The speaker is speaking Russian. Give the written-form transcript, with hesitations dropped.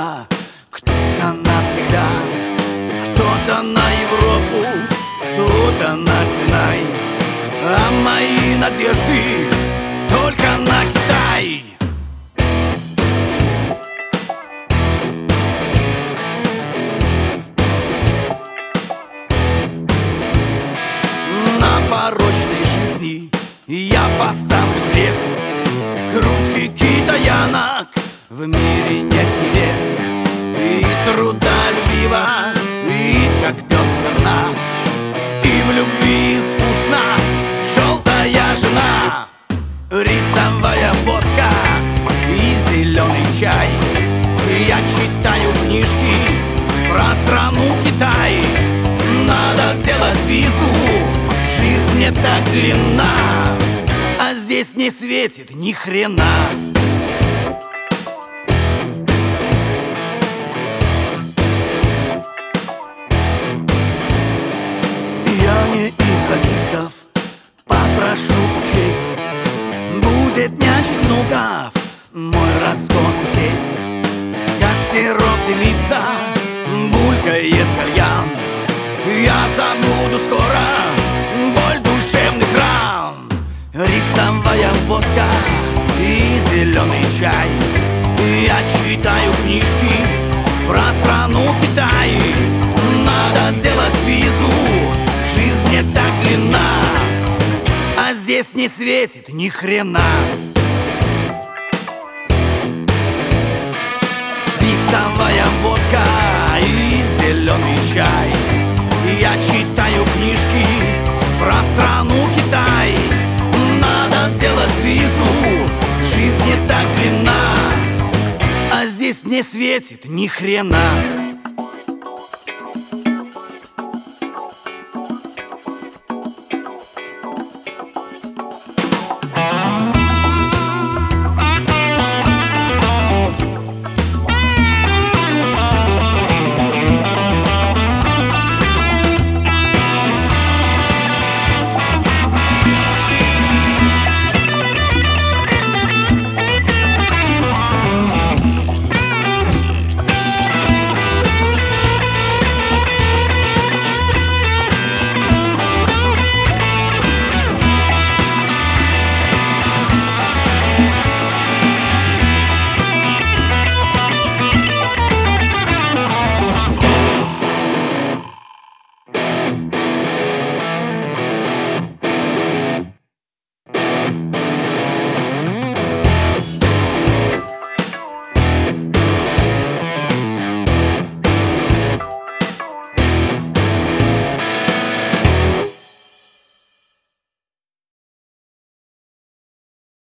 надежда. Кто-то навсегда, кто-то на Европу, кто-то на Синай. А мои надежды только на Китай. На порочной жизни я поставлю крест. Круче китаянок в мире нет невест. И трудолюбива, и как пес верна, и в любви искусна желтая жена. Рисовая водка и зеленый чай. Я читаю книжки про страну Китай. Надо делать визу, жизнь не так длинна, а здесь не светит ни хрена. Я не из расистов, попрошу учесть. Будет нянчить внуков мой раскосый тесть. Костерок дымится, булькает кальян. Я забуду скоро боль душевных ран. Рисовая водка и зеленый чай. Я читаю книжки про страну Китай. Надо делать визу, жизнь не так длинна, а здесь не светит ни хрена. Рисовая водка и зеленый чай. Я читаю книжки про страну Китай. Надо делать визу, жизнь не так длинна, а здесь не светит ни хрена.